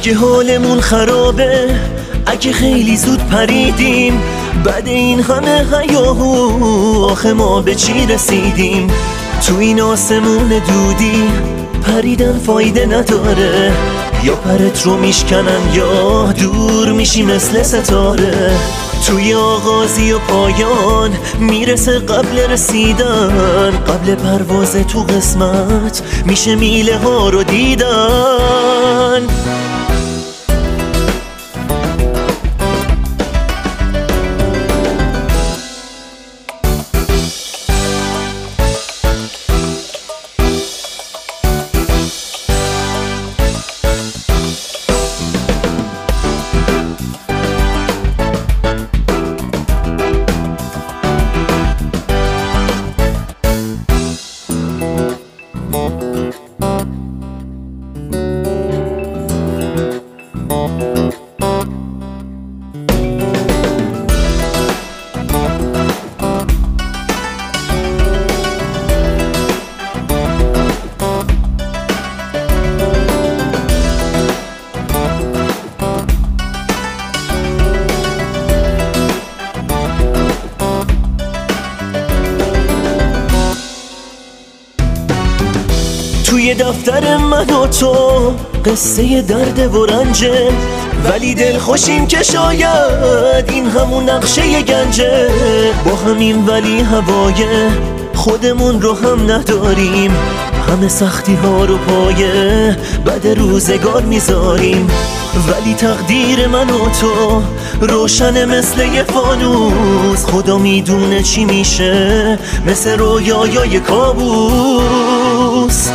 اگه حالمون خرابه، اگه خیلی زود پریدیم، بعد این همه هیاهو آخه ما به چی رسیدیم؟ تو این آسمون دودی پریدن فایده نداره، یا پرت رو میشکنن یا دور میشی مثل ستاره. توی آغازی و پایان میرسه قبل رسیدن، قبل پرواز تو قسمت میشه میله ها رو دیدن. توی دفتر من و تو قصه درد و رنجه، ولی دل خوشیم که شاید این همون نقشه گنجه. با همین ولی هوای خودمون رو هم نداریم، همه سختی ها رو پایه بعد روزگار میذاریم. ولی تقدیر من و تو روشن مثل یه فانوس، خدا میدونه چی میشه مثل رویای کابوس.